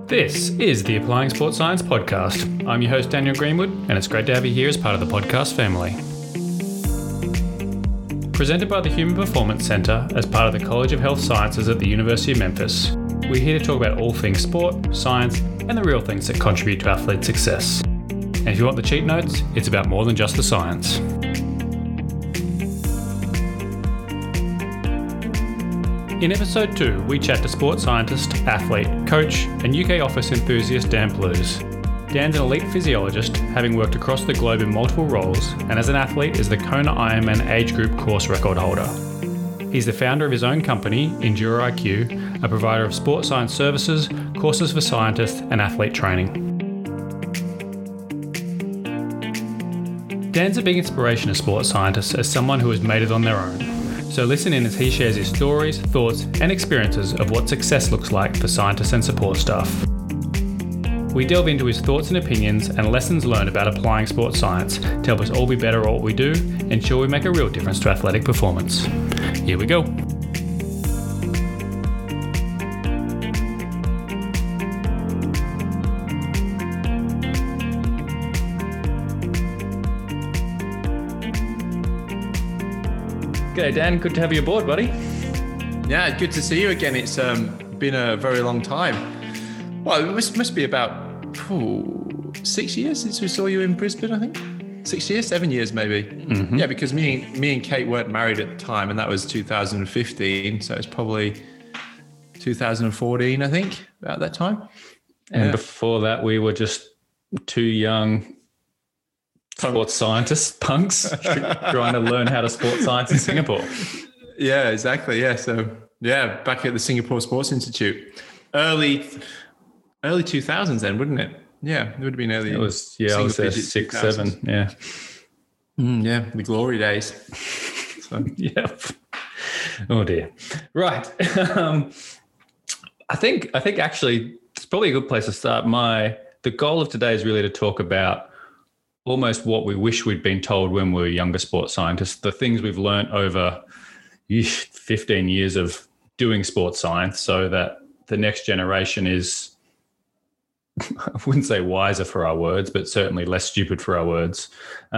This is the Applying Sports Science podcast. I'm your host, Daniel Greenwood, and it's great to have you here as part of the podcast family. Presented by the Human Performance Centre as part of the College of Health Sciences at the University of Memphis, we're here to talk about all things sport, science, and the real things that contribute to athlete success. And if you want the cheat notes, it's about more than just the science. In episode 2, we chat to sports scientist, athlete, coach, and UK office enthusiast Dan Plews. Dan's an elite physiologist, having worked across the globe in multiple roles, and as an athlete is the Kona Ironman age group course record holder. He's the founder of his own company, EnduroIQ, a provider of sports science services, courses for scientists, and athlete training. Dan's a big inspiration to sports scientists as someone who has made it on their own. So listen in as he shares his stories, thoughts, and experiences of what success looks like for scientists and support staff. We delve into his thoughts and opinions and lessons learned about applying sports science to help us all be better at what we do and ensure we make a real difference to athletic performance. Here we go. G'day Dan, good to have you aboard, buddy. Yeah, good to see you again. It's been a very long time. Well, it must be about 6 years since we saw you in Brisbane, I think. 6 years, 7 years maybe. Mm-hmm. Yeah, because me and Kate weren't married at the time, and that was 2015. So it's probably 2014, I think, about that time. And before that, we were just two young sports scientists, punks, trying to learn how to sports science in Singapore. Yeah, exactly. Yeah. So yeah, back at the Singapore Sports Institute, early 2000s then, wouldn't it? Yeah, it would have been early. It was, yeah, I was there 6, 7. Yeah. Yeah, the glory days. So. Yeah. Oh dear. Right. I think actually it's probably a good place to start. The goal of today is really to talk about almost what we wish we'd been told when we were younger sports scientists, the things we've learned over 15 years of doing sports science so that the next generation is, I wouldn't say wiser for our words, but certainly less stupid for our words.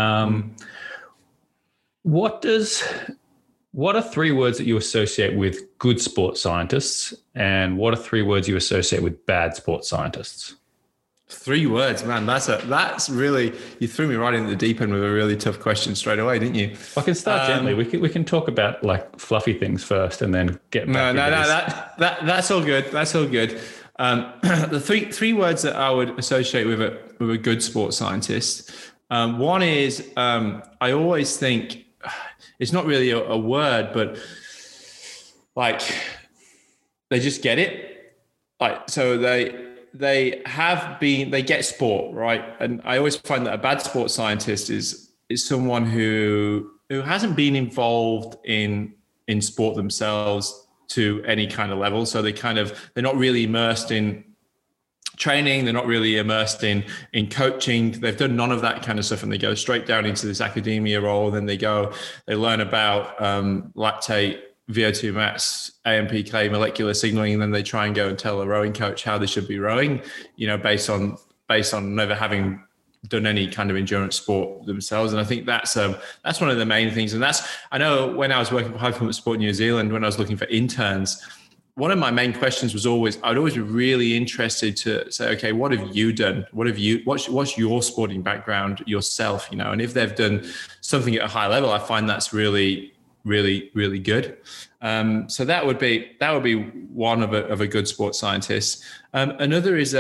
What are 3 words that you associate with good sports scientists, and what are 3 words you associate with bad sports scientists? 3 words, man. That's really, you threw me right into the deep end with a really tough question straight away, didn't you? I can start gently. We can talk about like fluffy things first, and then get back. No. That's all good. That's all good. The three words that I would associate with a good sports scientist. One is I always think it's not really a word, but like they just get it. Like so they get sport, right? And I always find that a bad sports scientist is someone who hasn't been involved in sport themselves to any kind of level. So they're not really immersed in training. They're not really immersed in coaching. They've done none of that kind of stuff, and they go straight down into this academia role. Then they learn about lactate, VO2 max, AMPK, molecular signaling, and then they try and go and tell a rowing coach how they should be rowing, based on never having done any kind of endurance sport themselves. And I think that's one of the main things. And I know when I was working for High Performance Sport New Zealand, when I was looking for interns, one of my main questions was I'd always be really interested to say, okay, what have you done? What's your sporting background yourself? And if they've done something at a high level, I find that's really, really, really good. So that would be one of a good sports scientist. Another is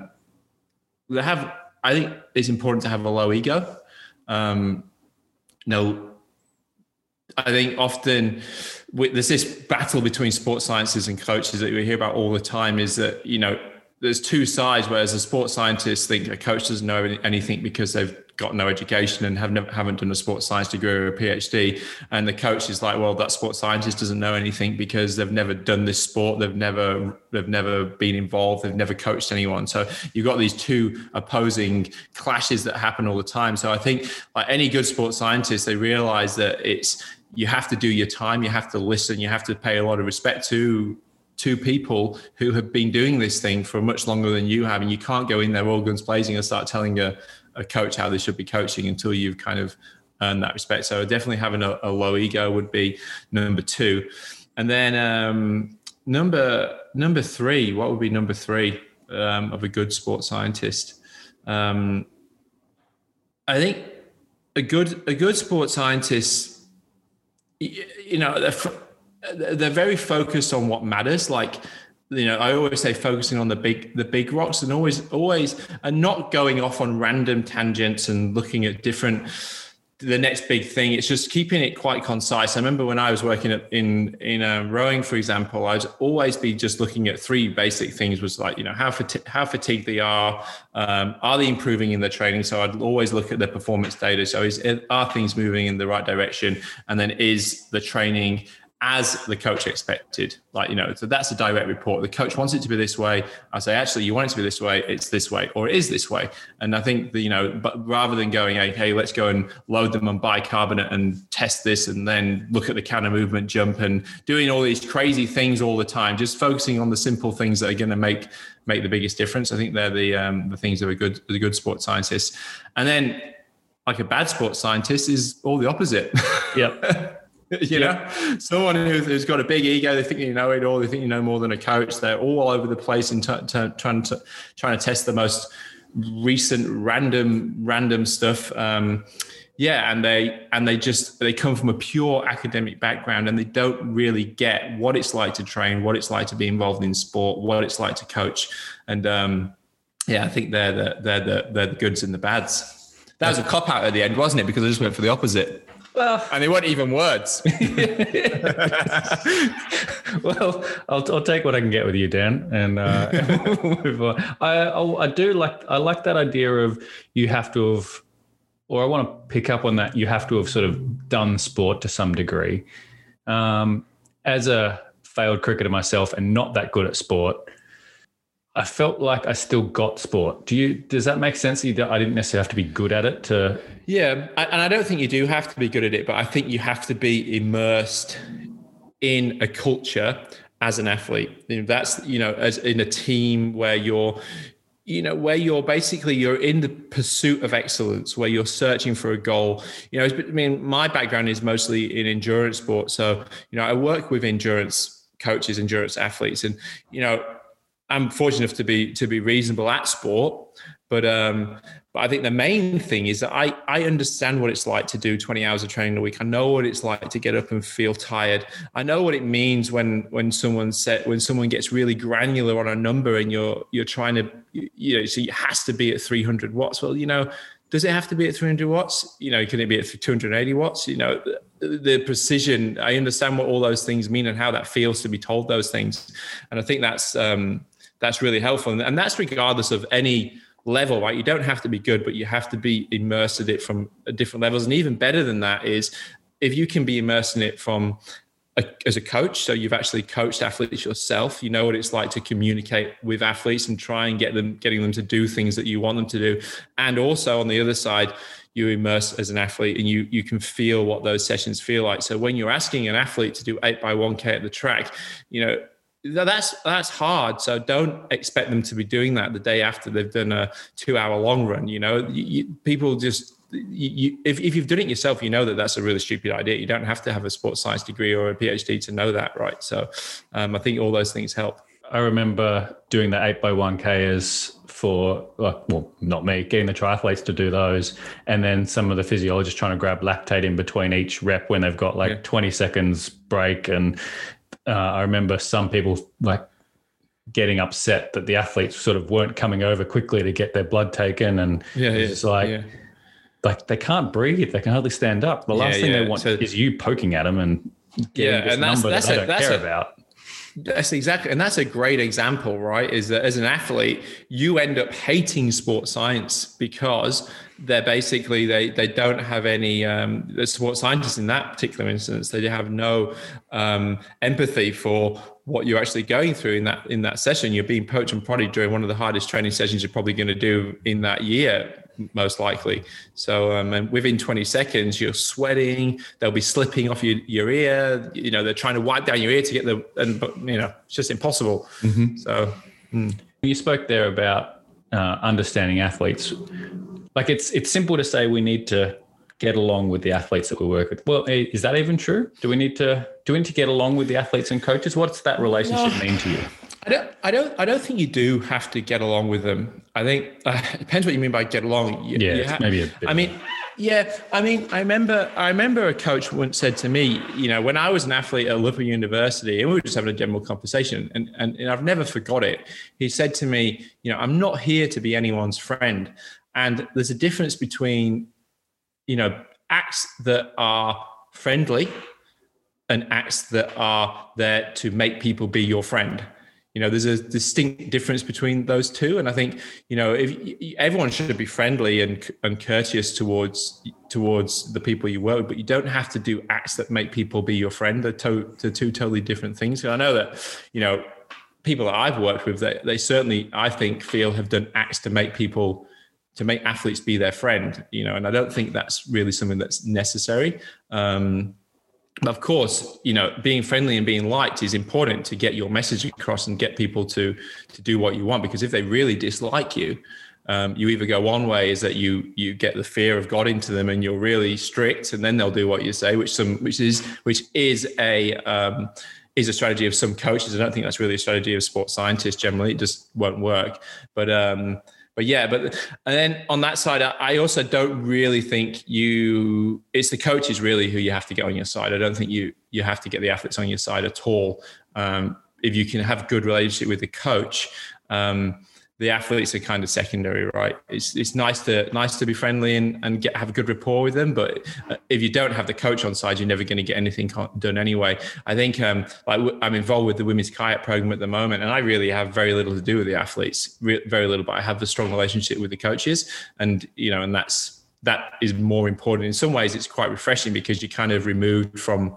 I think it's important to have a low ego. I think often there's this battle between sports scientists and coaches that we hear about all the time, is that, there's 2 sides, whereas the sports scientists think a coach doesn't know anything because they've got no education and haven't done a sports science degree or a PhD. And the coach is like, well, that sports scientist doesn't know anything because they've never done this sport. They've never been involved. They've never coached anyone. So you've got these 2 opposing clashes that happen all the time. So I think like any good sports scientist, they realize that you have to do your time. You have to listen. You have to pay a lot of respect to two people who have been doing this thing for much longer than you have, and you can't go in there all guns blazing and start telling a coach how they should be coaching until you've kind of earned that respect. So definitely having a low ego would be number two. And then number three, what would be number three of a good sports scientist? I think a good sports scientist, they're very focused on what matters. Like, I always say focusing on the big rocks, and always and not going off on random tangents and looking at the next big thing. It's just keeping it quite concise. I remember when I was working in rowing, for example, I'd always be just looking at three basic things. Was like, how fatigued they are they improving in their training? So I'd always look at the performance data. So are things moving in the right direction? And then is the training as the coach expected? So that's a direct report. The coach wants it to be this way. I say, actually, you want it to be this way, it's this way, or it is this way. And I think but rather than going, hey, let's go and load them on bicarbonate and test this, and then look at the counter movement jump and doing all these crazy things all the time, just focusing on the simple things that are going to make the biggest difference. I think they're the things that are good, the good sports scientists. And then like a bad sports scientist is all the opposite. Yep. Someone who's got a big ego, they think you know it all, they think you know more than a coach. They're all over the place and trying to test the most recent random stuff. And they come from a pure academic background, and they don't really get what it's like to train, what it's like to be involved in sport, what it's like to coach. And I think they're the goods and the bads. That was a cop out at the end, wasn't it? Because I just went for the opposite. Well, and they weren't even words. Well, I'll take what I can get with you, Dan, and move on. I like that idea of you have to have, or I want to pick up on that. You have to have sort of done sport to some degree. As a failed cricketer myself and not that good at sport, I felt like I still got sport. Does that make sense? I didn't necessarily have to be good at it to. Yeah. And I don't think you do have to be good at it, but I think you have to be immersed in a culture as an athlete. That's, as in a team where you're basically you're in the pursuit of excellence, where you're searching for a goal. My background is mostly in endurance sports. So, I work with endurance coaches, endurance athletes, and, I'm fortunate enough to be reasonable at sport, but I think the main thing is that I understand what it's like to do 20 hours of training a week. I know what it's like to get up and feel tired. I know what it means when someone gets really granular on a number and you're trying to, so it has to be at 300 watts. Well, does it have to be at 300 watts? Can it be at 280 watts? The precision, I understand what all those things mean and how that feels to be told those things. And I think that's really helpful. And that's regardless of any level, right? You don't have to be good, but you have to be immersed in it from different levels. And even better than that is if you can be immersed in it as a coach. So you've actually coached athletes yourself. You know what it's like to communicate with athletes and try and getting them to do things that you want them to do. And also on the other side, you immerse as an athlete and you can feel what those sessions feel like. So when you're asking an athlete to do 8x1K at the track, that's hard. So don't expect them to be doing that the day after they've done a 2-hour long run. People just, if you've done it yourself, that's a really stupid idea. You don't have to have a sports science degree or a PhD to know that, right? So I think all those things help. I remember doing the 8x1Kers for, not me, getting the triathletes to do those. And then some of the physiologists trying to grab lactate in between each rep when they've got 20 seconds break. And I remember some people getting upset that the athletes sort of weren't coming over quickly to get their blood taken. And it's they can't breathe. They can hardly stand up. The last thing they want is you poking at them and getting this number that they don't care about. That's exactly, and that's a great example, right? Is that as an athlete, you end up hating sports science because they're basically, they don't have any, the sports scientists in that particular instance, they have no empathy for what you're actually going through in that session. You're being poked and prodded during one of the hardest training sessions you're probably going to do in that year. most likely. So, and within 20 seconds, you're sweating. They'll be slipping off your ear. They're trying to wipe down your ear to get it's just impossible. Mm-hmm. So, You spoke there about understanding athletes. Like it's simple to say we need to get along with the athletes that we work with. Well, is that even true? Do we need to get along with the athletes and coaches? What's that relationship mean to you? I don't think you do have to get along with them. I think it depends what you mean by get along. Maybe a bit. I remember a coach once said to me, when I was an athlete at Liverpool University, and we were just having a general conversation, and I've never forgot it. He said to me, I'm not here to be anyone's friend, and there's a difference between acts that are friendly and acts that are there to make people be your friend. There's a distinct difference between those two. And I think, if everyone should be friendly and courteous towards the people you work with, but you don't have to do acts that make people be your friend. They're two totally different things. So I know that, people that I've worked with, they certainly, I think, have done acts to make athletes be their friend, and I don't think that's really something that's necessary. But of course, being friendly and being liked is important to get your message across and get people to do what you want. Because if they really dislike you, you either go one way is that you get the fear of God into them and you're really strict, and then they'll do what you say, which is a strategy of some coaches. I don't think that's really a strategy of sports scientists. Generally, it just won't work. And then on that side, I also don't really think it's the coaches really who you have to get on your side. I don't think you have to get the athletes on your side at all. If you can have a good relationship with the coach, the athletes are kind of secondary, right? It's nice to be friendly and have a good rapport with them. But if you don't have the coach on side, you're never going to get anything done anyway. I think I'm involved with the women's kayak program at the moment, and I really have very little to do with the athletes, very little. But I have a strong relationship with the coaches, and that is more important. In some ways, it's quite refreshing because you're kind of removed from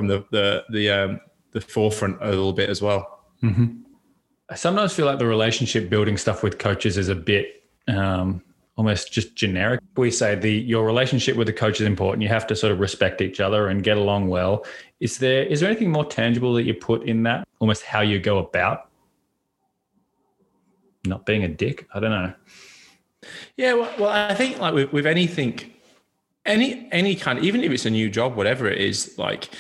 the forefront a little bit as well. Mm-hmm. I sometimes feel like the relationship building stuff with coaches is a bit almost just generic. We say your relationship with the coach is important. You have to sort of respect each other and get along well. Is there anything more tangible that you put in that? Almost how you go about not being a dick? I don't know. Yeah, well, I think like with anything, any kind of, even if it's a new job, whatever it is, like,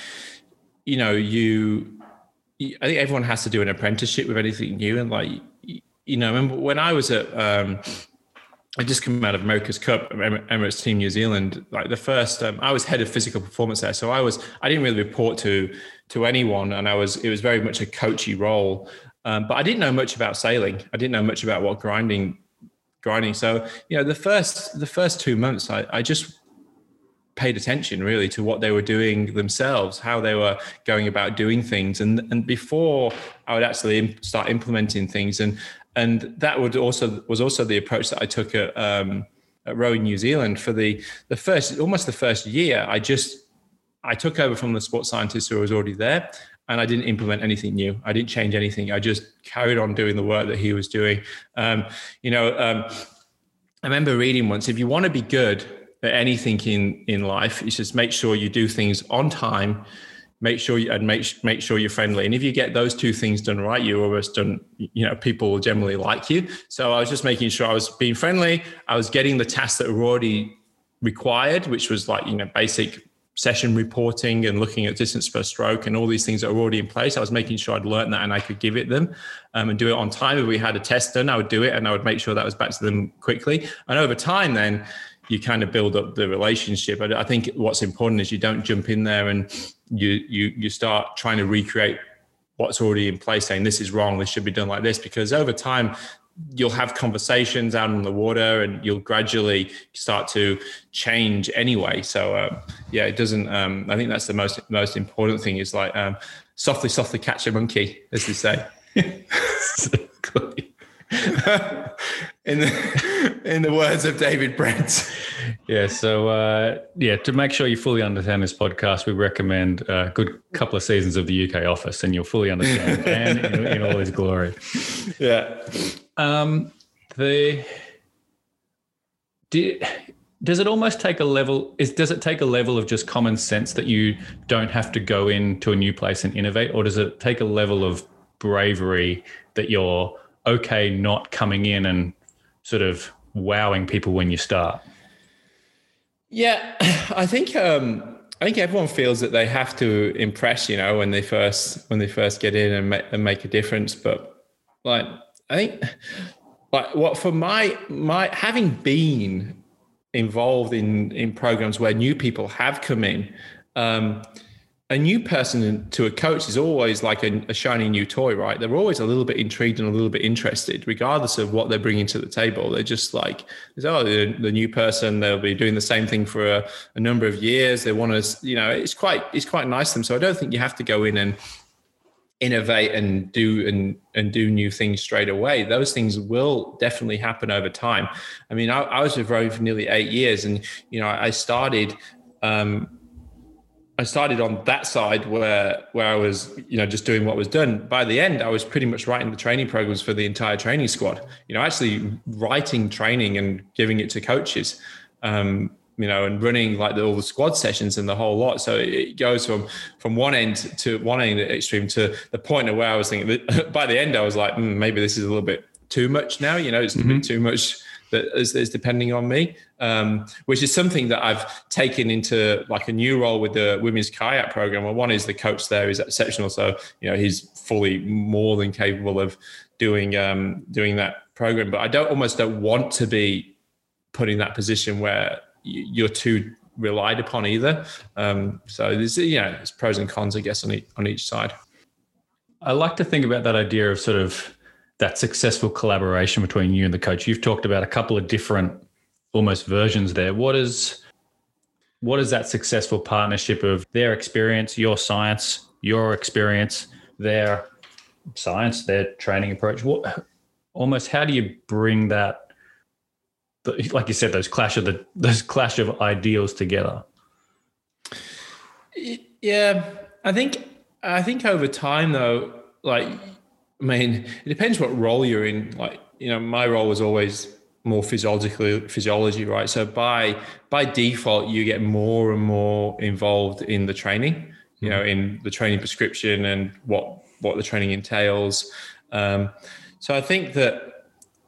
I think everyone has to do an apprenticeship with anything new. And like, remember when I was at, I just come out of America's Cup, Emirates Team New Zealand, like the first, I was head of physical performance there. So I didn't really report to anyone, and it was very much a coachy role. But I didn't know much about sailing. I didn't know much about what grinding. So, the first 2 months, I just paid attention really to what they were doing themselves, how they were going about doing things, and before I would actually start implementing things, and that was also the approach that I took at Rowing New Zealand for the first year. I took over from the sports scientist who was already there, and I didn't implement anything new. I didn't change anything. I just carried on doing the work that he was doing. I remember reading once, if you want to be good at anything in life, it's just make sure you do things on time, make sure you're friendly. And if you get those two things done right, you're almost done, people will generally like you. So I was just making sure I was being friendly. I was getting the tasks that were already required, which was like, basic session reporting and looking at distance per stroke and all these things that were already in place. I was making sure I'd learned that and I could give it them and do it on time. If we had a test done, I would do it and I would make sure that was back to them quickly. And over time then, you kind of build up the relationship. I think what's important is you don't jump in there and you start trying to recreate what's already in place, saying this is wrong, this should be done like this, because over time you'll have conversations out on the water and you'll gradually start to change anyway. So it doesn't, I think that's the most important thing is like softly catch a monkey, as they say. In the words of David Brent. Yeah. So to make sure you fully understand this podcast, we recommend a good couple of seasons of the UK Office, and you'll fully understand Dan in all his glory. Yeah. do, does it almost take a level? Does it take a level of just common sense that you don't have to go into a new place and innovate, or does it take a level of bravery that you're okay not coming in and sort of wowing people when you start? Yeah, I think everyone feels that they have to impress, when they first get in and make a difference. But like, I think, like, what for my having been involved in programs where new people have come in, a new person to a coach is always like a shiny new toy, right? They're always a little bit intrigued and a little bit interested, regardless of what they're bringing to the table. They're just like, the new person, they'll be doing the same thing for a number of years. They want to, it's quite nice to them. So I don't think you have to go in and innovate and do new things straight away. Those things will definitely happen over time. I mean, I was with Rowan for nearly 8 years, and I started on that side where I was, just doing what was done. By the end, I was pretty much writing the training programs for the entire training squad, actually writing training and giving it to coaches, and running like all the squad sessions and the whole lot. So it goes from one end to one end extreme to the point of where I was thinking that by the end, I was like, maybe this is a little bit too much now, it's a bit too much that is depending on me, which is something that I've taken into like a new role with the women's kayak program. Well, one is the coach there is exceptional. So, he's fully more than capable of doing that program, but I almost don't want to be put in that position where you're too relied upon either. So there's, there's pros and cons, I guess, on each side. I like to think about that idea of sort of that successful collaboration between you and the coach. You've talked about a couple of different almost versions there. What is that successful partnership of their experience, your science, your experience, their science, their training approach? How do you bring that, like you said, those clash of ideals together? Yeah, I think over time though, like, I mean, it depends what role you're in. Like, my role was always more physiology, right? So by default, you get more and more involved in the training, in the training prescription and what the training entails. So I think that,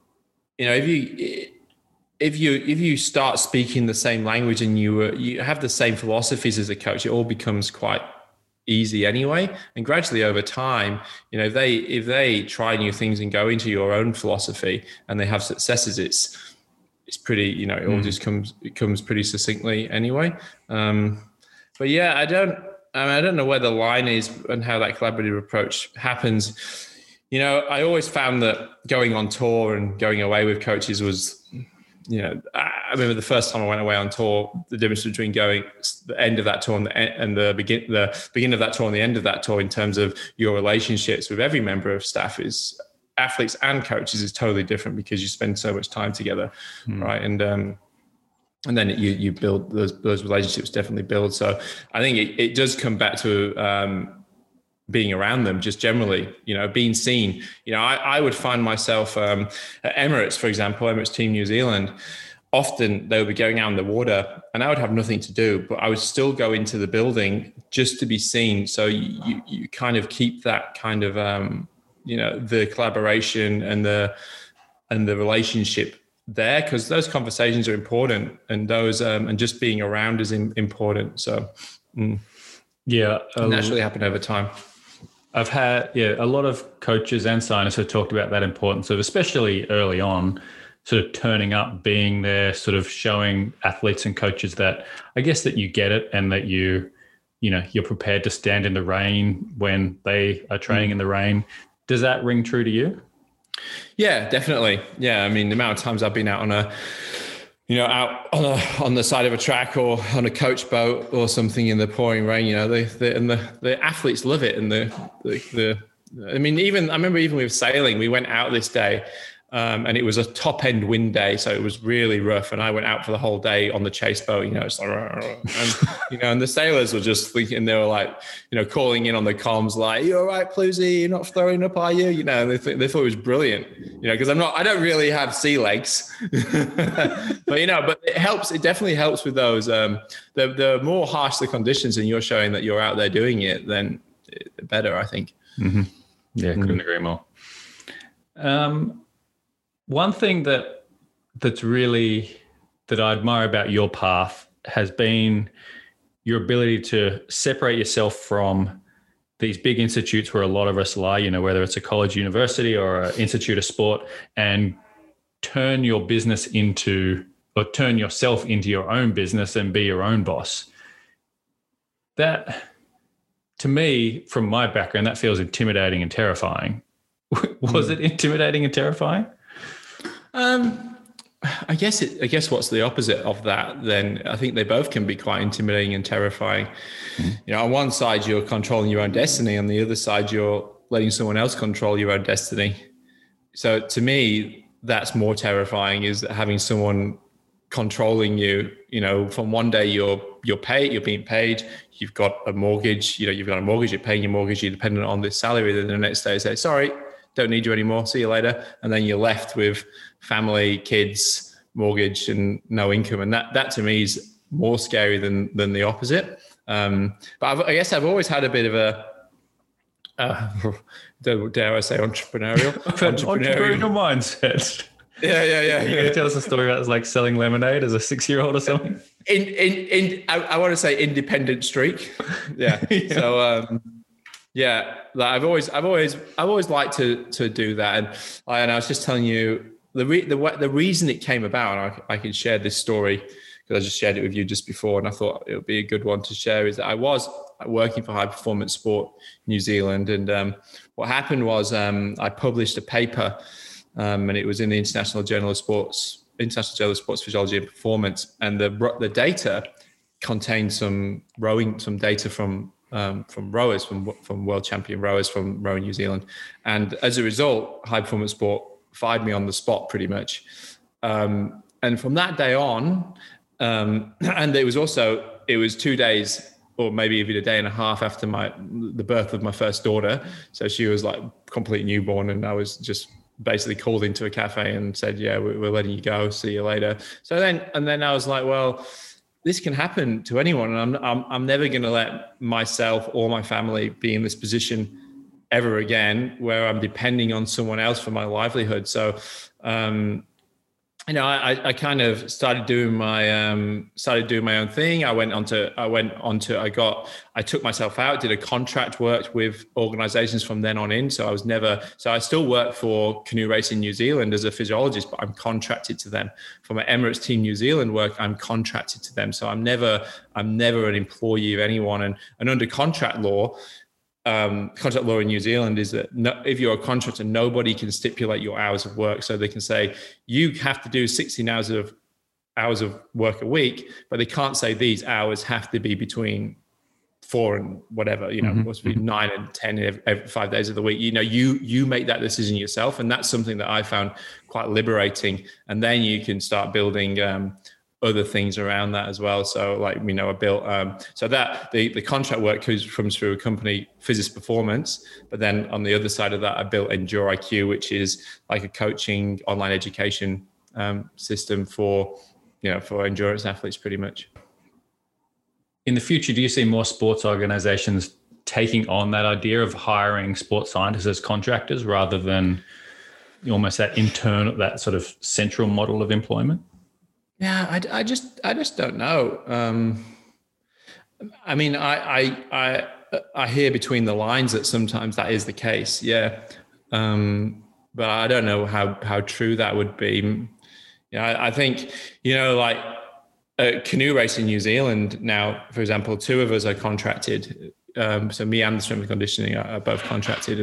if you start speaking the same language and you have the same philosophies as a coach, it all becomes quite easy anyway. And gradually over time, if they try new things and go into your own philosophy and they have successes, it's pretty, it all just comes pretty succinctly anyway. But yeah, I don't know where the line is and how that collaborative approach happens. I always found that going on tour and going away with coaches was, I remember the first time I went away on tour, the difference between going the end of that tour and the beginning of that tour and the end of that tour in terms of your relationships with every member of staff is athletes and coaches is totally different because you spend so much time together, right? And then you build those relationships definitely build. So I think it does come back to being around them just generally, being seen. I would find myself at Emirates, for example, Emirates Team New Zealand, often they would be going out in the water and I would have nothing to do, but I would still go into the building just to be seen. So you kind of keep that kind of, the collaboration and the relationship there, because those conversations are important and those, and just being around is important. So yeah, naturally happen over time. I've had, a lot of coaches and scientists have talked about that importance of, especially early on, sort of turning up, being there, sort of showing athletes and coaches that, I guess, that you get it and that you're prepared to stand in the rain when they are training in the rain. Does that ring true to you? Yeah, definitely. Yeah. I mean, the amount of times I've been out on the side of a track or on a coach boat or something in the pouring rain, the athletes love it. And I remember even with sailing, we went out this day And it was a top end wind day, so it was really rough. And I went out for the whole day on the chase boat. It's like, and and the sailors were just thinking, they were like, calling in on the comms, like, "You all right, Plusy? You're not throwing up, are you?" And they thought it was brilliant. Because I don't really have sea legs, but it helps. It definitely helps with those. The more harsh the conditions, and you're showing that you're out there doing it, then the better, I think. Mm-hmm. Yeah, couldn't agree more. One thing that I admire about your path has been your ability to separate yourself from these big institutes where a lot of us lie, whether it's a college, university, or an institute of sport, and turn your business or turn yourself into your own business and be your own boss. That, to me, from my background, that feels intimidating and terrifying. Was it intimidating and terrifying? I guess what's the opposite of that then? I think they both can be quite intimidating and terrifying. On one side, you're controlling your own destiny. On the other side, you're letting someone else control your own destiny. So to me, that's more terrifying, is having someone controlling you. From one day you're being paid, you've got a mortgage, you've got a mortgage, you're paying your mortgage, you're dependent on this salary. Then the next day say, sorry, don't need you anymore, see you later. And then you're left with family, kids, mortgage, and no income. And that to me is more scary than the opposite. But I guess I've always had a bit of a, dare I say, entrepreneurial mindset. Yeah. You gonna tell us a story about like selling lemonade as a 6-year-old or something? I want to say independent streak. Yeah. Yeah. So I've always liked to do that, and I was just telling you the reason it came about, and I can share this story because I just shared it with you just before, and I thought it would be a good one to share. Is that I was working for High Performance Sport New Zealand, and what happened was I published a paper, and it was in the International Journal of Sports Physiology and Performance, and the data contained some data from rowers, from world champion rowers from Rowing New Zealand, and as a result, High Performance Sport fired me on the spot pretty much. And from that day on, and it was 2 days or maybe even a day and a half after the birth of my first daughter. So she was like complete newborn, and I was just basically called into a cafe and said, yeah, we're letting you go. See you later. So then I was like, well, this can happen to anyone. And I'm never going to let myself or my family be in this position ever again, where I'm depending on someone else for my livelihood. So, I kind of started doing my own thing. I took myself out, did a contract, worked with organizations from then on in. So I still work for Canoe Racing New Zealand as a physiologist, but I'm contracted to them. For my Emirates Team New Zealand work, I'm contracted to them. So I'm never an employee of anyone. And under contract law in New Zealand is that if you're a contractor, nobody can stipulate your hours of work. So they can say you have to do 16 hours of work a week, but they can't say these hours have to be between 4 and whatever, must be 9 and 10 every 5 days of the week. You make that decision yourself, and that's something that I found quite liberating. And then you can start building other things around that as well. So I built, so that the contract work comes through a company, Physis Performance. But then on the other side of that, I built Endure IQ, which is like a coaching online education system for endurance athletes pretty much. In the future, do you see more sports organizations taking on that idea of hiring sports scientists as contractors rather than almost that sort of central model of employment? Yeah, I just don't know. I mean, I hear between the lines that sometimes that is the case. Yeah, but I don't know how true that would be. I think Canoe Racing New Zealand now, for example, 2 of us are contracted. So me and the strength and conditioning are both contracted,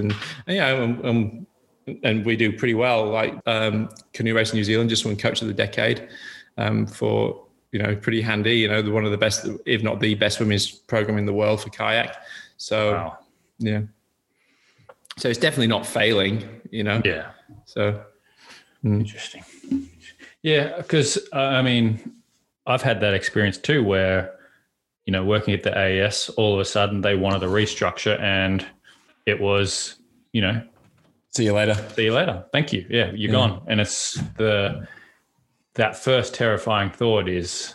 and we do pretty well. Canoe Racing New Zealand just won Coach of the Decade. For pretty handy, one of the best, if not the best, women's program in the world for kayak. So wow. Yeah, so it's definitely not failing, Yeah. So Interesting. Yeah, because I mean, I've had that experience too, where working at the AES, all of a sudden they wanted a restructure, and it was, see you later. Thank you. Yeah, you're gone. And it's that first terrifying thought is,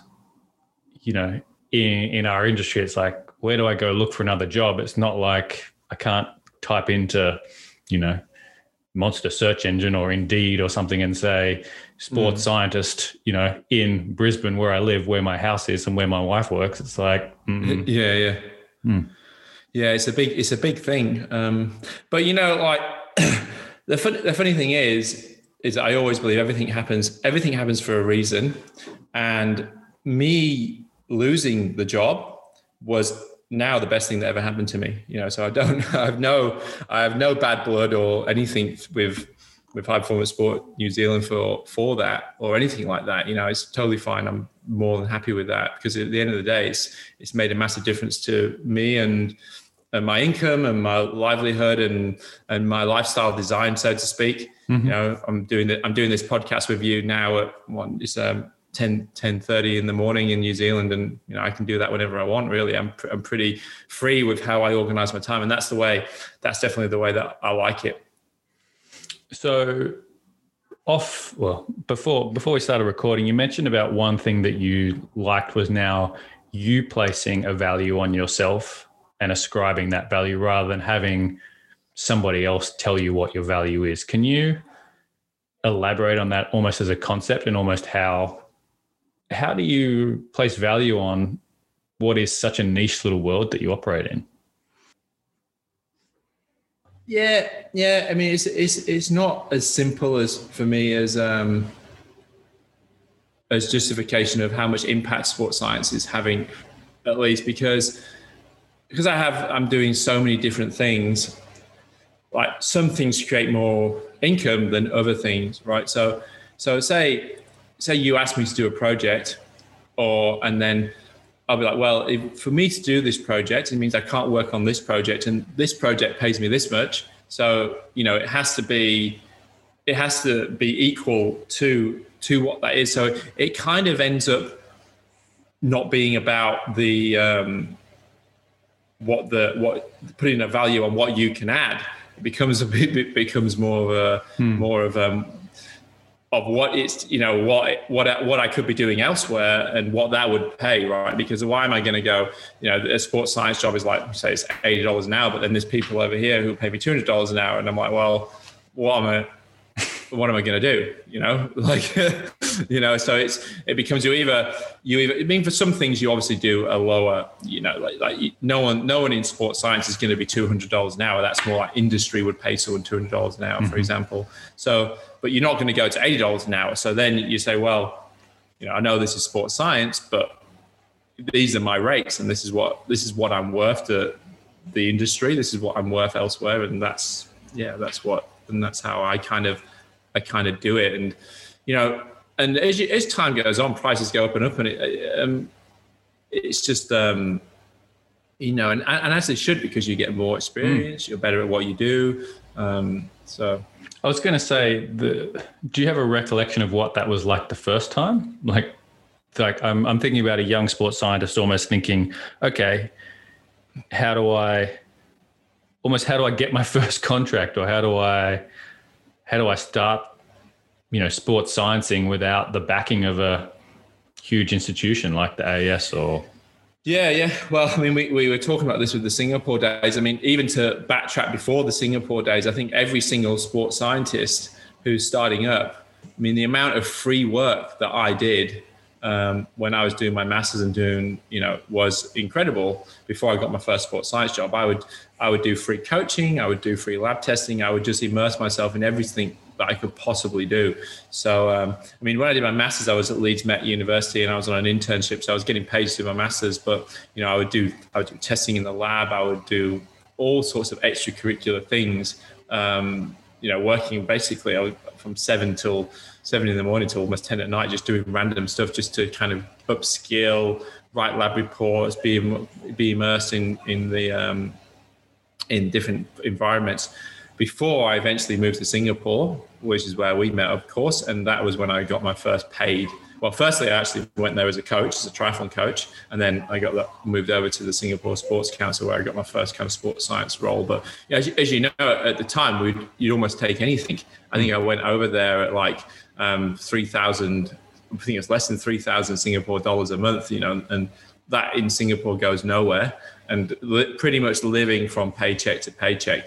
in our industry, it's like, where do I go look for another job? It's not like I can't type into, Monster search engine or Indeed or something and say sports scientist, in Brisbane where I live, where my house is and where my wife works. It's like, yeah. It's a big thing. But like the funny thing is I always believe everything happens for a reason. And me losing the job was now the best thing that ever happened to me, so I have no bad blood or anything with High Performance Sport New Zealand for that or anything like that. It's totally fine. I'm more than happy with that, because at the end of the day, it's made a massive difference to me and my income and my livelihood and my lifestyle design, so to speak. I'm doing this podcast with you now at 10:30 in the morning in New Zealand, and I can do that whenever I want. Really, I'm pretty free with how I organize my time, and that's definitely the way that I like it. So, before we started recording, you mentioned about one thing that you liked was now you placing a value on yourself and ascribing that value rather than having somebody else tell you what your value is. Can you elaborate on that almost as a concept, and almost how do you place value on what is such a niche little world that you operate in? Yeah. I mean, it's not as simple as for me as justification of how much impact sports science is having, at least because I'm doing so many different things. Like some things create more income than other things, right? So say you ask me to do a project, and then I'll be like, well, for me to do this project, it means I can't work on this project, and this project pays me this much. So, it has to be equal to what that is. So it kind of ends up not being about the putting a value on what you can add. It becomes more of what it's, what I could be doing elsewhere and what that would pay, right? Because why am I going to go, a sports science job is like, say it's $80 an hour, but then there's people over here who pay me $200 an hour. And I'm like, well, what am I going to do? So it becomes you either, I mean, for some things you obviously do a lower, like no one in sports science is going to be $200 an hour. That's more like industry would pay someone $200 an hour, for example. So, but you're not going to go to $80 an hour. So then you say, well, I know this is sports science, but these are my rates, and this is what I'm worth to the industry. This is what I'm worth elsewhere, and that's how I kind of do it. And and as time goes on, prices go up and up, and it's just and as they should, because you get more experience, you're better at what you do. So I was going to say, do you have a recollection of what that was like the first time? Like I'm thinking about a young sports scientist almost thinking, okay, how do I get my first contract, or how do I start, sports sciencing without the backing of a huge institution like the AES or... Yeah. Well, I mean, we were talking about this with the Singapore days. I mean, even to backtrack before the Singapore days, I think every single sports scientist who's starting up, I mean, the amount of free work that I did when I was doing my master's and doing, was incredible. Before I got my first sports science job, I would do free coaching, I would do free lab testing, I would just immerse myself in everything that I could possibly do. So, I mean, when I did my master's, I was at Leeds Met University and I was on an internship. So I was getting paid to do my master's, but, I would do testing in the lab. I would do all sorts of extracurricular things, working basically from 7 in the morning till almost 10 at night, just doing random stuff just to kind of upskill, write lab reports, be immersed in different environments. before I eventually moved to Singapore, which is where we met, of course. And that was when I got my first paid. Well, firstly, I actually went there as a coach, as a triathlon coach. And then I moved over to the Singapore Sports Council, where I got my first kind of sports science role. But as you know, at the time, you'd almost take anything. I think I went over there at like 3,000, I think it's less than 3,000 Singapore dollars a month, and that in Singapore goes nowhere, and pretty much living from paycheck to paycheck,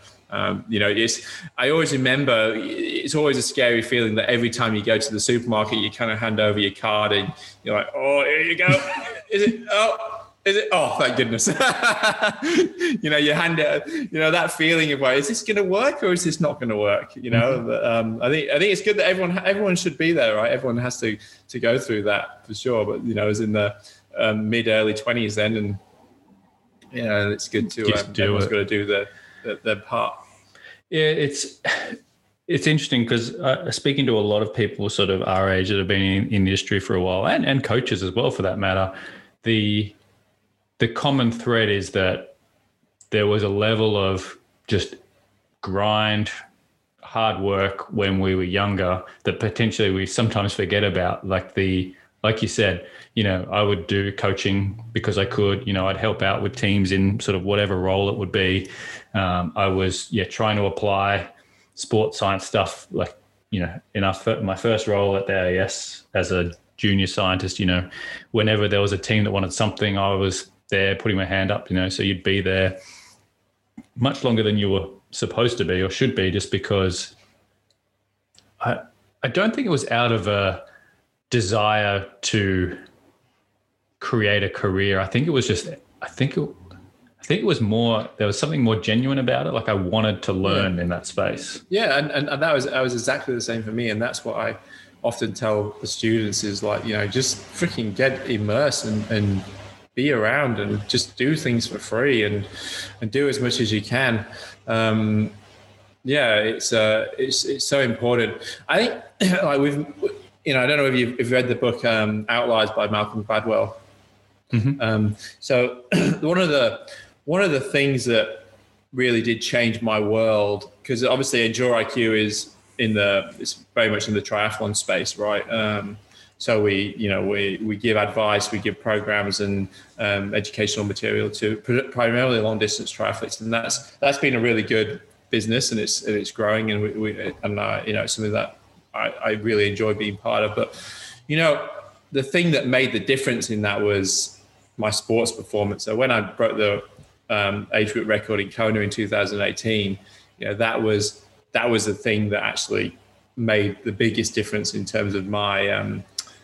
I always remember, it's always a scary feeling that every time you go to the supermarket, you kind of hand over your card and you're like, oh, here you go. Is it? Oh, thank goodness. You hand it, that feeling of like, is this going to work or is this not going to work? But, I think it's good that everyone should be there, right? Everyone has to go through that for sure. But, I was in the mid early 20s then, and, it's good to, everyone's got to do their part. Yeah, it's interesting because speaking to a lot of people sort of our age that have been in the industry for a while, and coaches as well for that matter, the common thread is that there was a level of just grind, hard work when we were younger that potentially we sometimes forget about. Like you said, I would do coaching because I could, I'd help out with teams in sort of whatever role it would be. I was, trying to apply sports science stuff, like, in my first role at the AIS as a junior scientist, whenever there was a team that wanted something, I was there putting my hand up, so you'd be there much longer than you were supposed to be or should be, just because I don't think it was out of a desire to create a career. I think it was more, there was something more genuine about it. Like I wanted to learn in that space. Yeah. And that was exactly the same for me. And that's what I often tell the students is like, just freaking get immersed and be around and just do things for free and do as much as you can. It's so important. I think like I don't know if you've read the book Outliers by Malcolm Gladwell. Mm-hmm. So one of the things that really did change my world, because obviously Endure IQ is it's very much in the triathlon space, right? So we give advice, we give programs and educational material to primarily long distance triathletes, and that's been a really good business, and it's growing, and it's something that I really enjoy being part of. But the thing that made the difference in that was my sports performance. So when I broke the age group record in Kona in 2018, that was the thing that actually made the biggest difference in terms of my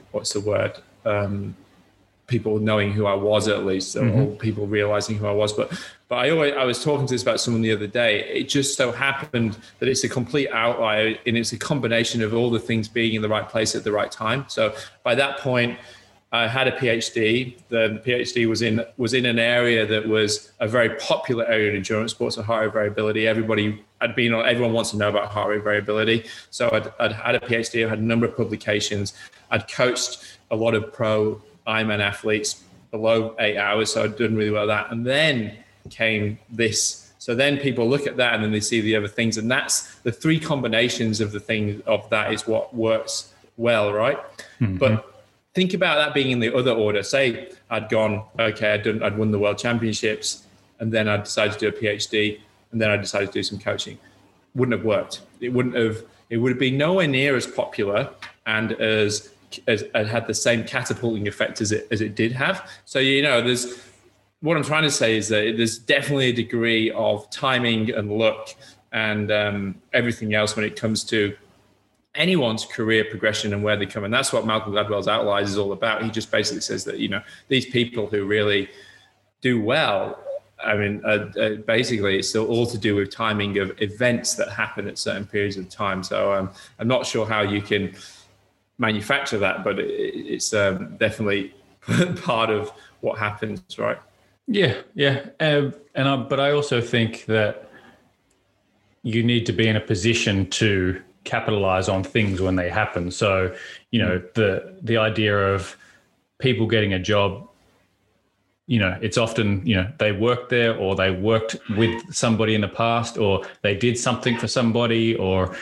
people knowing who I was, at least, or people realizing who I was. But I was talking to this about someone the other day. It just so happened that it's a complete outlier, and it's a combination of all the things being in the right place at the right time. So by that point, I had a PhD. The PhD was in an area that was a very popular area in endurance sports, of heart rate variability. Everyone wants to know about heart rate variability. So I'd had a PhD. I had a number of publications. I'd coached a lot of pro Ironman athletes below 8 hours, so I'd done really well at that. And then came this. So then people look at that and then they see the other things, and that's the three combinations of the thing of that is what works well, right? Mm-hmm. But think about that being in the other order. Say I'd won the world championships, and then I decided to do a PhD, and then I decided to do some coaching. Wouldn't have worked. It would have been nowhere near as popular and as had the same catapulting effect as it did have. So, what I'm trying to say is that there's definitely a degree of timing and luck and everything else when it comes to anyone's career progression and where they come. And that's what Malcolm Gladwell's Outliers is all about. He just basically says that, these people who really do well, basically it's all to do with timing of events that happen at certain periods of time. So I'm not sure how you can manufacture that, but it's definitely part of what happens, right? Yeah. But I also think that you need to be in a position to capitalize on things when they happen. So, the idea of people getting a job, it's often, they worked there, or they worked with somebody in the past, or they did something for somebody, or,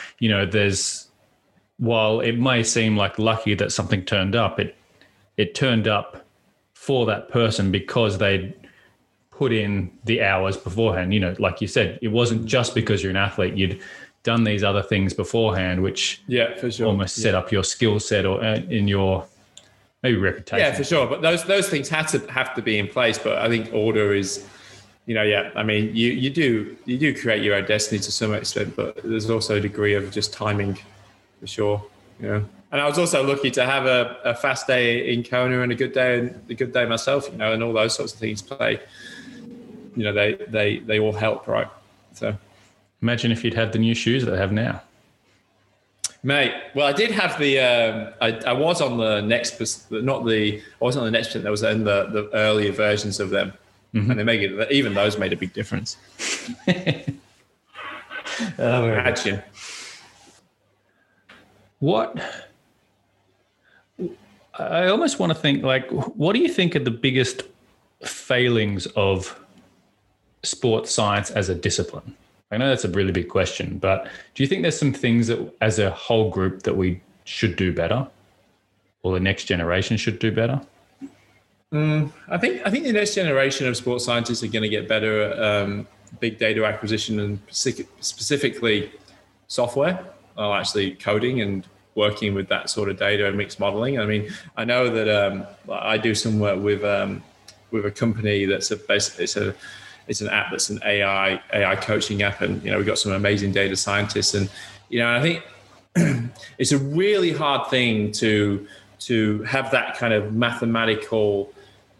while it may seem like lucky that something turned up, it turned up for that person because they put in the hours beforehand. Like you said, it wasn't just because you're an athlete. You'd done these other things beforehand, which for sure. almost set up your skill set or in your maybe reputation. Yeah, for sure. But those things have to be in place. But I think order is, I mean, you do create your own destiny to some extent, but there's also a degree of just timing, for sure. And I was also lucky to have a fast day in Kona and a good day myself, and all those sorts of things play. They all help, right? So imagine if you'd had the new shoes that I have now. Mate, well, I did have the. I was on the next, I wasn't on the next. There was in the earlier versions of them, and they make it. Even those made a big difference. Imagine. What? I almost want to think, like, what do you think are the biggest failings of sports science as a discipline? I know that's a really big question, but do you think there's some things that as a whole group that we should do better, or the next generation should do better? I think the next generation of sports scientists are going to get better at big data acquisition and specifically software, actually coding and working with that sort of data and mixed modeling. I mean, I know that I do some work with a company that's it's an app that's an AI coaching app, and we've got some amazing data scientists, and I think it's a really hard thing to have that kind of mathematical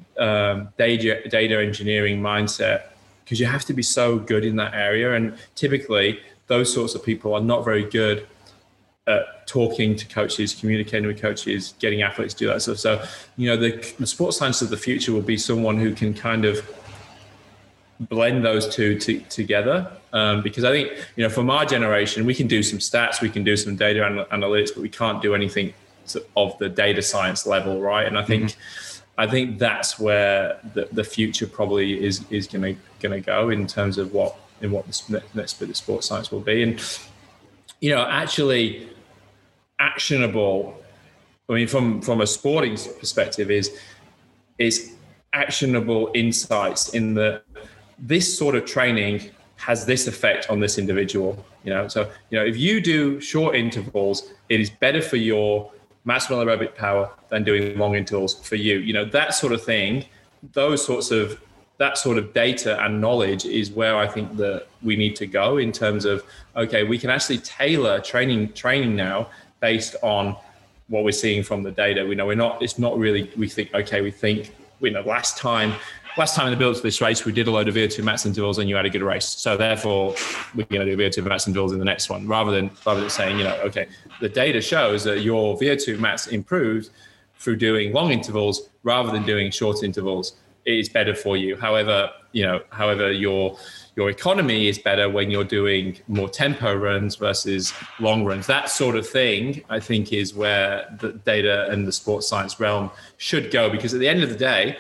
data engineering mindset, because you have to be so good in that area, and typically those sorts of people are not very good at talking to coaches, communicating with coaches, getting athletes to do that stuff. So the sports science of the future will be someone who can kind of blend those two together, because I think for my generation, we can do some stats, we can do some data analytics, but we can't do anything of the data science level, right? And I think that's where the future probably is going to go in terms of what the next bit of sports science will be. And actually actionable, I mean, from a sporting perspective, is actionable insights in this sort of training has this effect on this individual. So if you do short intervals, it is better for your maximal aerobic power than doing long intervals for you. That sort of thing, that sort of data and knowledge is where I think that we need to go in terms of, okay, we can actually tailor training now based on what we're seeing from the data. We think last time in the build to this race, we did a load of VO2 max intervals and you had a good race. So therefore, we're going to do VO2 max intervals in the next one, rather than saying, okay, the data shows that your VO2 max improves through doing long intervals rather than doing short intervals. It is better for you. However, your economy is better when you're doing more tempo runs versus long runs. That sort of thing, I think, is where the data and the sports science realm should go, because at the end of the day,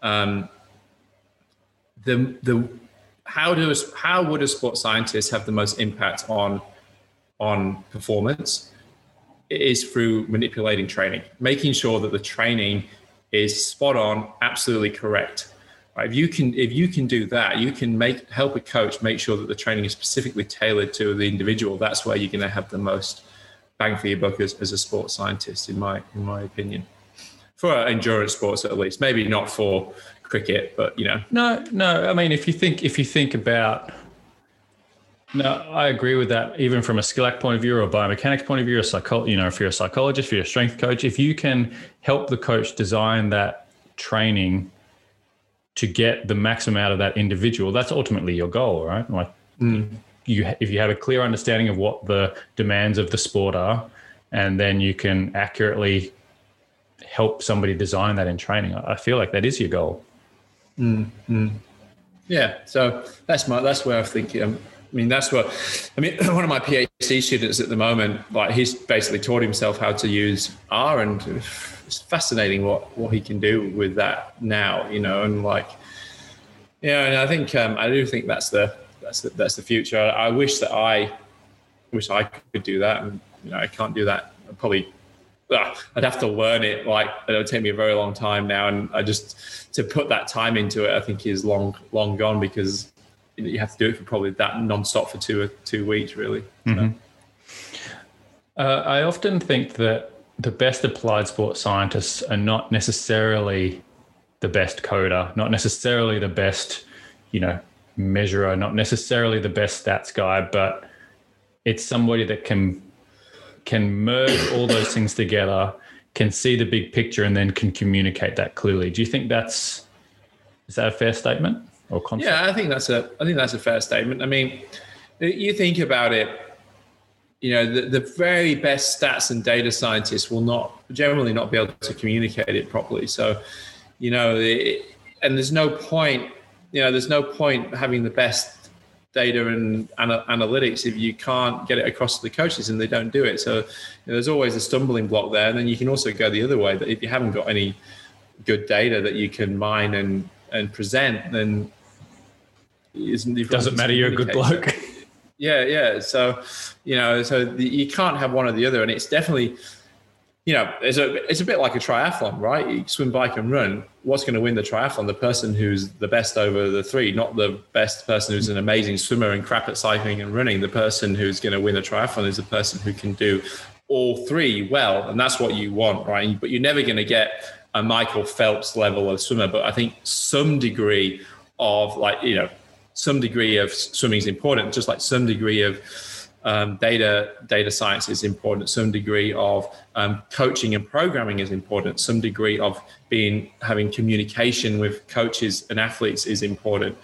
how would a sports scientist have the most impact on performance? It is through manipulating training, making sure that the training is spot on, absolutely correct. Right? If you can do that, you can help a coach make sure that the training is specifically tailored to the individual. That's where you're going to have the most bang for your buck as a sports scientist, in my opinion, for endurance sports at least. Maybe not for cricket, but No. I mean, if you think about, no, I agree with that. Even from a skill act point of view, or a biomechanics point of view, or if you're a psychologist, if you're a strength coach, if you can help the coach design that training to get the maximum out of that individual, that's ultimately your goal, right? Like if you have a clear understanding of what the demands of the sport are, and then you can accurately help somebody design that in training, I feel like that is your goal. Yeah, so that's where I think. One of my PhD students at the moment, like, he's basically taught himself how to use R, and it's fascinating what he can do with that now. And like, Yeah, and I think I do think that's the future. I wish I could do that, and I can't do that. I'd have to learn it. Like it would take me a very long time now, and to put that time into it, I think is long gone, because you have to do it for probably that nonstop for 2 weeks, really. Mm-hmm. I often think that the best applied sports scientists are not necessarily the best coder, not necessarily the best, measurer, not necessarily the best stats guy, but it's somebody that can merge all those things together, can see the big picture, and then can communicate that clearly. Do you think is that a fair statement or concept? Yeah, I think that's a fair statement. I mean, you think about it, the very best stats and data scientists will generally not be able to communicate it properly. So, and there's no point having the best data and analytics if you can't get it across to the coaches and they don't do it. So there's always a stumbling block there. And then you can also go the other way, that if you haven't got any good data that you can mine and present, then it doesn't matter, you're a good bloke. Yeah. So, you can't have one or the other. And it's definitely, it's a bit like a triathlon, right? You swim, bike, and run. What's going to win the triathlon? The person who's the best over the three, not the best person who's an amazing swimmer and crap at cycling and running. The person who's going to win the triathlon is the person who can do all three well. And that's what you want, right? But you're never going to get a Michael Phelps level of swimmer. But I think some degree of some degree of swimming is important, just like some degree of data science is important, some degree of coaching and programming is important, some degree of having communication with coaches and athletes is important.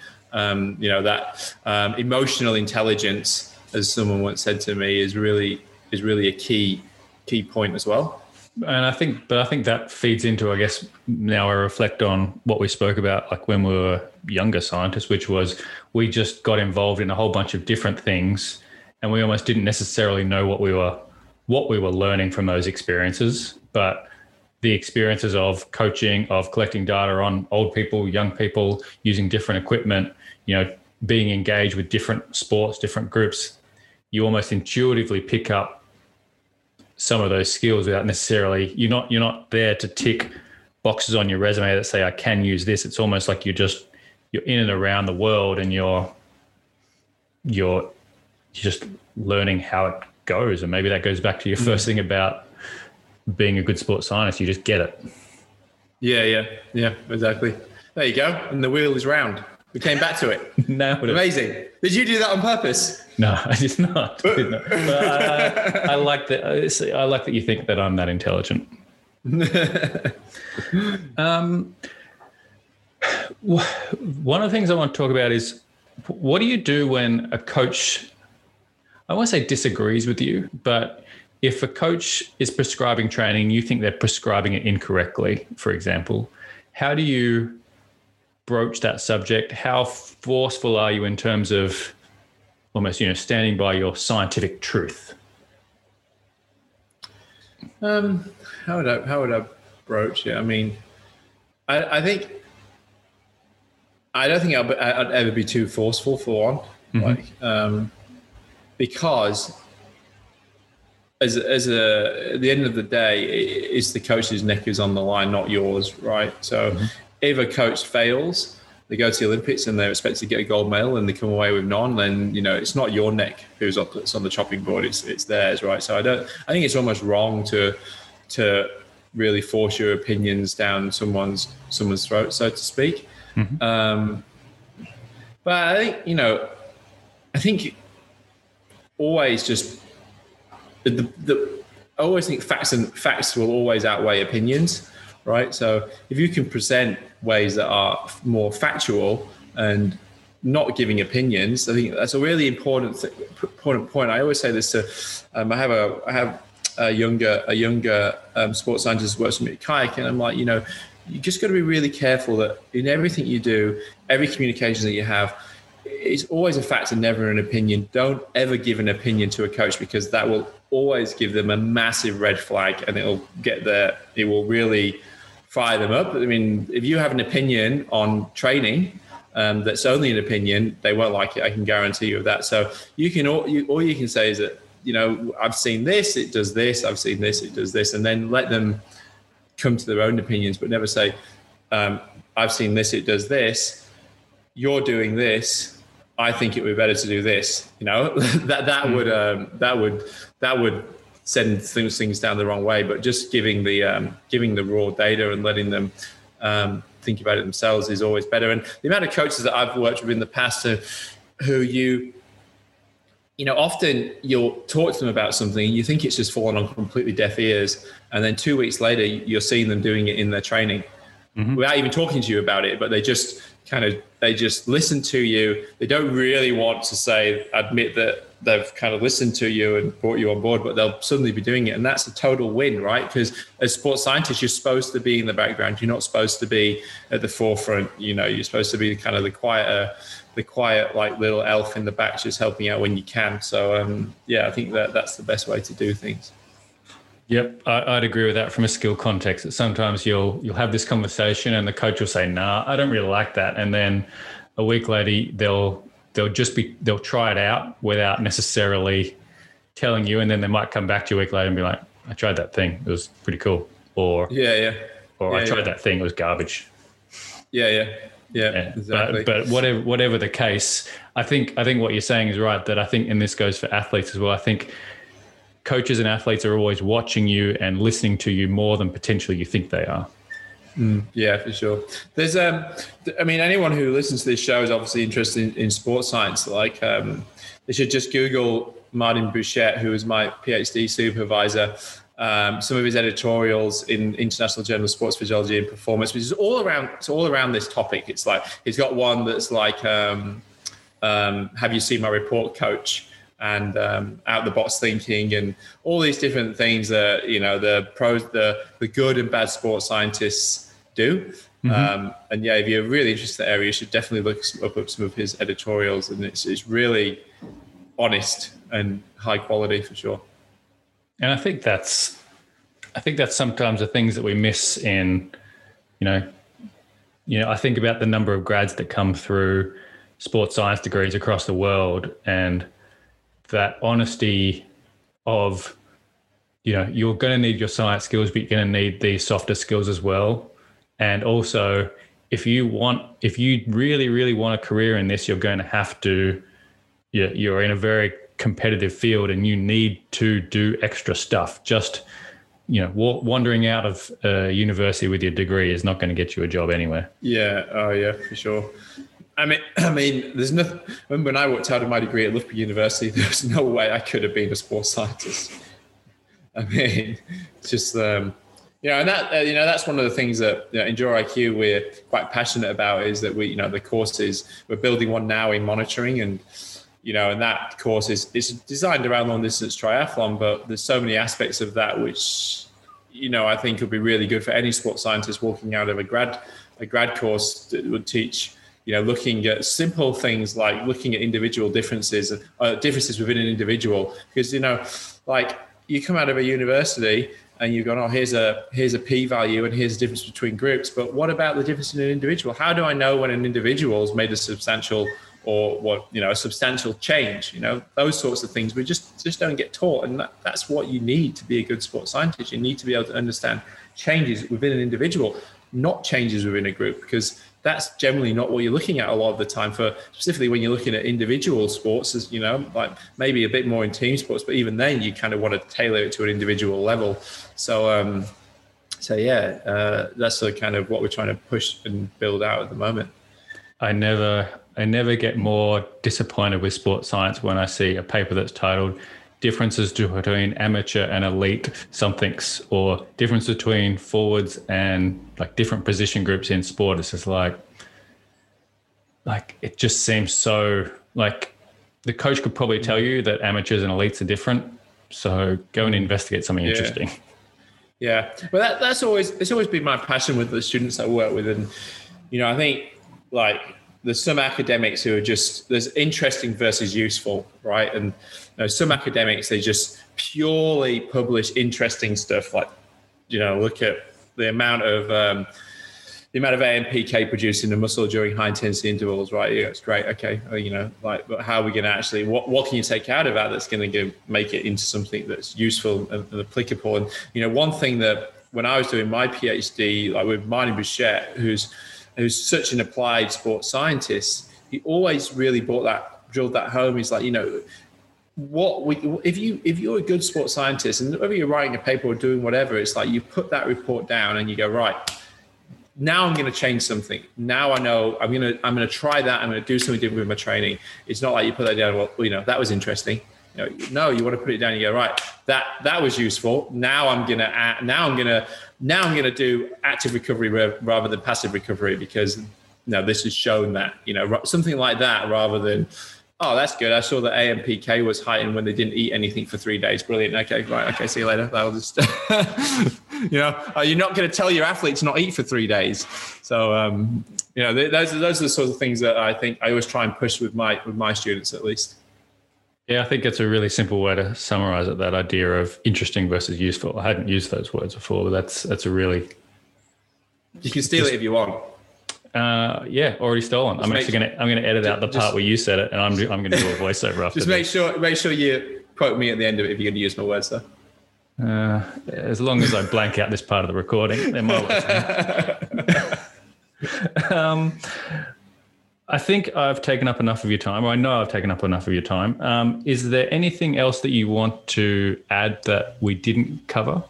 Emotional intelligence, as someone once said to me, is really a key point as well. And I think that feeds into, I guess, now I reflect on what we spoke about, like when we were younger scientists, which was we just got involved in a whole bunch of different things, and we almost didn't necessarily know what we were learning from those experiences. But the experiences of coaching, of collecting data on old people, young people, using different equipment, being engaged with different sports, different groups, you almost intuitively pick up some of those skills without necessarily, you're not there to tick boxes on your resume that say I can use this. It's almost like you're in and around the world, and you're just learning how it goes. And maybe that goes back to your first thing about being a good sports scientist. You just get it. Yeah, exactly. There you go. And the wheel is round. We came back to it. No, amazing. Did you do that on purpose? No, I did not. But I like that. I like that you think that I'm that intelligent. One of the things I want to talk about is, what do you do when a coach, I won't say disagrees with you, but if a coach is prescribing training, you think they're prescribing it incorrectly, for example, how do you broach that subject? How forceful are you in terms of almost, standing by your scientific truth? How would I broach it? I mean, I don't think I'd ever be too forceful, for one, because at the end of the day, it's the coach's neck is on the line, not yours, right? So if a coach fails, they go to the Olympics and they're expected to get a gold medal and they come away with none, then it's not your neck it's on the chopping board, it's theirs, right? So I think it's almost wrong to really force your opinions down someone's throat, so to speak. But I think always just I always think facts will always outweigh opinions, right? So if you can present ways that are more factual and not giving opinions, I think that's a really important point. I always say this to I have a younger sports scientist who works with me at kayak, and I'm like, you just got to be really careful that in everything you do, every communication that you have, it's always a fact and never an opinion. Don't ever give an opinion to a coach, because that will always give them a massive red flag, and it will really fire them up. I mean, if you have an opinion on training, that's only an opinion, they won't like it. I can guarantee you of that. So you can all you can say is that, I've seen this, it does this. I've seen this, it does this, and then let them come to their own opinions, but never say, I've seen this, it does this. You're doing this. I think it would be better to do this. that would send things down the wrong way. But just giving the raw data and letting them think about it themselves is always better. And the amount of coaches that I've worked with in the past who often you'll talk to them about something and you think it's just fallen on completely deaf ears, and then 2 weeks later you're seeing them doing it in their training without even talking to you about it. But they just listen to you. They don't really want to admit that they've kind of listened to you and brought you on board, but they'll suddenly be doing it. And that's a total win, right? Because as sports scientists, you're supposed to be in the background. You're not supposed to be at the forefront. You're supposed to be kind of the quiet, like little elf in the back, just helping out when you can. So I think that's the best way to do things. Yep, I'd agree with that from a skill context. That sometimes you'll have this conversation and the coach will say, "Nah, I don't really like that," and then a week later they'll try it out without necessarily telling you, and then they might come back to you a week later and be like, "I tried that thing; it was pretty cool," or I tried that thing; it was garbage. Yeah, exactly. But whatever the case, I think what you're saying is right. That I think, and this goes for athletes as well. I think coaches and athletes are always watching you and listening to you more than potentially you think they are. Yeah, for sure. There's, anyone who listens to this show is obviously interested in sports science. Like, they should just Google Martin Bouchette, who was my PhD supervisor. Some of his editorials in International Journal of Sports Physiology and Performance, which is all around this topic. It's like, he's got one that's like, have you seen my report, coach? And out the box thinking and all these different things that the good and bad sports scientists do. And if you're really interested in the area, you should definitely look up some of his editorials, and it's really honest and high quality for sure. And I think that's sometimes the things that we miss in, I think about the number of grads that come through sports science degrees across the world, and that honesty of, you're going to need your science skills, but you're going to need these softer skills as well. And also, if you really, really want a career in this, you're going to have to, you're in a very competitive field and you need to do extra stuff. Just, wandering out of university with your degree is not going to get you a job anywhere. Yeah. Oh yeah, for sure. I mean, there's nothing. When I walked out of my degree at Loughborough University, there was no way I could have been a sports scientist. I mean, it's just, and that's one of the things that Endure IQ we're quite passionate about, is that we, the courses, we're building one now in monitoring, and and that course is designed around long distance triathlon, but there's so many aspects of that which, I think would be really good for any sports scientist walking out of a grad course that would teach. Looking at simple things like looking at individual differences within an individual, because like you come out of a university and you've gone, oh, here's a p-value and here's the difference between groups, but what about the difference in an individual? How do I know when an individual has made a substantial a substantial change? Those sorts of things we just don't get taught, and that's what you need to be a good sports scientist. You need to be able to understand changes within an individual, not changes within a group, because that's generally not what you're looking at a lot of the time, for specifically when you're looking at individual sports, as like maybe a bit more in team sports, but even then you kind of want to tailor it to an individual level. So that's the kind of what we're trying to push and build out at the moment. I never get more disappointed with sports science when I see a paper that's titled differences between amateur and elite somethings, or difference between forwards and like different position groups in sport. It's just like it just seems so, like the coach could probably tell you that amateurs and elites are different. So go and investigate something interesting. Yeah. Well, it's always been my passion with the students I work with. And, I think like there's some academics who are there's interesting versus useful, right? And some academics, they just purely publish interesting stuff. Like, look at the amount of the amount of AMPK produced in the muscle during high intensity intervals, right? Yeah, it's great. Okay. But how are we going to actually, what can you take out of that that's going to make it into something that's useful and applicable? And, one thing that when I was doing my PhD, like with Marty Bouchette, who's such an applied sports scientist, he always really drilled that home. He's like, if you're a good sports scientist, and whether you're writing a paper or doing whatever, it's like you put that report down and you go, right, now I'm going to change something. Now I know I'm going to try that. I'm going to do something different with my training. It's not like you put that down. Well, that was interesting. No, you want to put it down. And you go, right, that was useful. Now I'm going to do active recovery rather than passive recovery, because this has shown that, something like that, rather than, oh, that's good. I saw that AMPK was heightened when they didn't eat anything for 3 days. Brilliant. Okay, right. Okay, see you later. That'll just, you're not going to tell your athletes not eat for 3 days. So, those are the sort of things that I think I always try and push with my students, at least. Yeah, I think it's a really simple way to summarize it, that idea of interesting versus useful. I hadn't used those words before, but that's a really... You can steal it if you want. Already stolen. I'm going to edit out the part where you said it, and I'm going to do a voiceover after. Just make sure you quote me at the end of it if you're going to use my words, though. As long as I blank out this part of the recording, they're my words. I think I've taken up enough of your time, or I know I've taken up enough of your time. Is there anything else that you want to add that we didn't cover?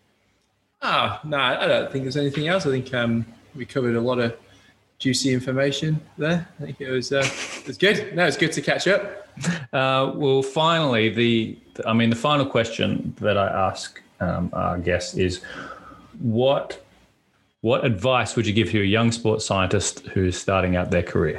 No, I don't think there's anything else. I think we covered a lot of juicy information there. I think it was good. No, it's good to catch up. Well, finally, the final question that I ask our guests is, what advice would you give to a young sports scientist who's starting out their career?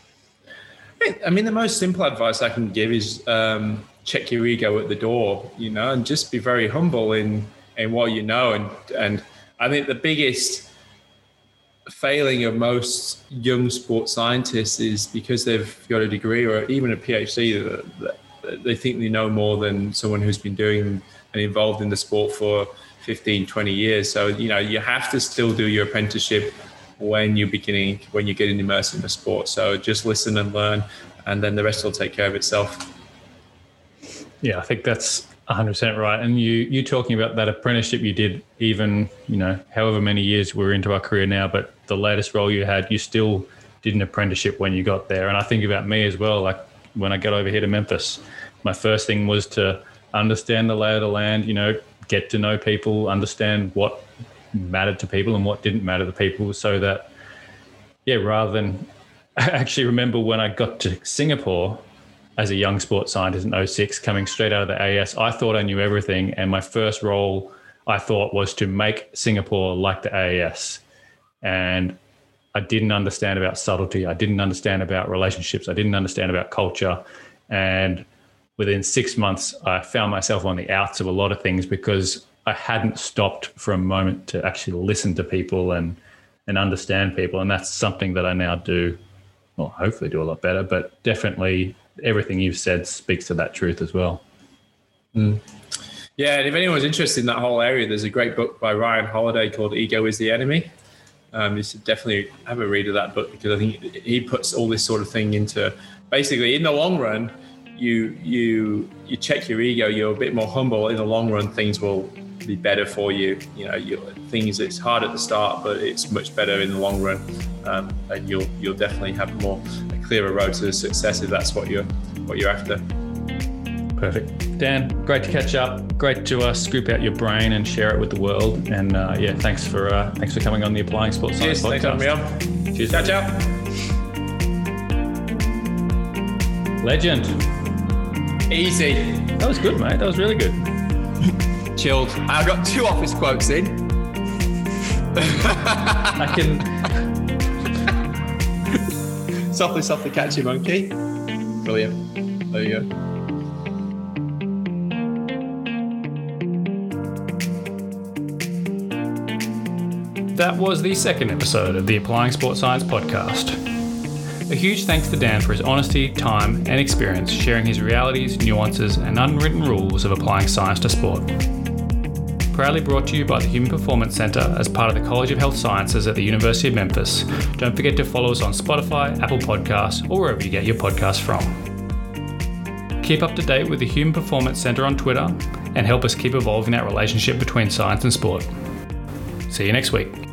I mean, the most simple advice I can give is check your ego at the door, and just be very humble in what you know. And I think the biggest failing of most young sports scientists is because they've got a degree or even a PhD, that they think they know more than someone who's been doing and involved in the sport for 15, 20 years. So, you have to still do your apprenticeship when you're getting immersed in the sport. So just listen and learn, and then the rest will take care of itself. Yeah, I think that's 100% right. And you talking about that apprenticeship you did, even, however many years we're into our career now, but the latest role you had, you still did an apprenticeship when you got there. And I think about me as well, like when I got over here to Memphis, my first thing was to understand the lay of the land, get to know people, understand what mattered to people and what didn't matter to people, so that, rather than, I actually remember when I got to Singapore as a young sports scientist in 2006, coming straight out of the AS, I thought I knew everything. And my first role, I thought, was to make Singapore like the AAS. And I didn't understand about subtlety. I didn't understand about relationships. I didn't understand about culture. And within 6 months, I found myself on the outs of a lot of things because I hadn't stopped for a moment to actually listen to people and understand people. And that's something that I now do, well, hopefully do a lot better, but definitely everything you've said speaks to that truth as well. Mm. Yeah, and if anyone's interested in that whole area, there's a great book by Ryan Holiday called Ego is the Enemy. You should definitely have a read of that book, because I think he puts all this sort of thing into, basically in the long run, you check your ego, you're a bit more humble. In the long run, things will be better for you. Things, it's hard at the start, but it's much better in the long run. And you'll definitely have a clearer road to success if that's what you're after. Perfect. Dan, great to catch up. Great to scoop out your brain and share it with the world. And thanks for coming on the Applying Sports Science podcast. Thanks for having me on. Cheers. Catch up. Legend. Easy. That was good, mate. That was really good. Chilled. I got 2 office quotes in. I can... Softly catch you, monkey. Brilliant. There you go. That was the second episode of the Applying Sports Science podcast. A huge thanks to Dan for his honesty, time, and experience sharing his realities, nuances, and unwritten rules of applying science to sport. proudly brought to you by the Human Performance Centre as part of the College of Health Sciences at the University of Memphis. Don't forget to follow us on Spotify, Apple Podcasts, or wherever you get your podcasts from. Keep up to date with the Human Performance Centre on Twitter and help us keep evolving that relationship between science and sport. See you next week.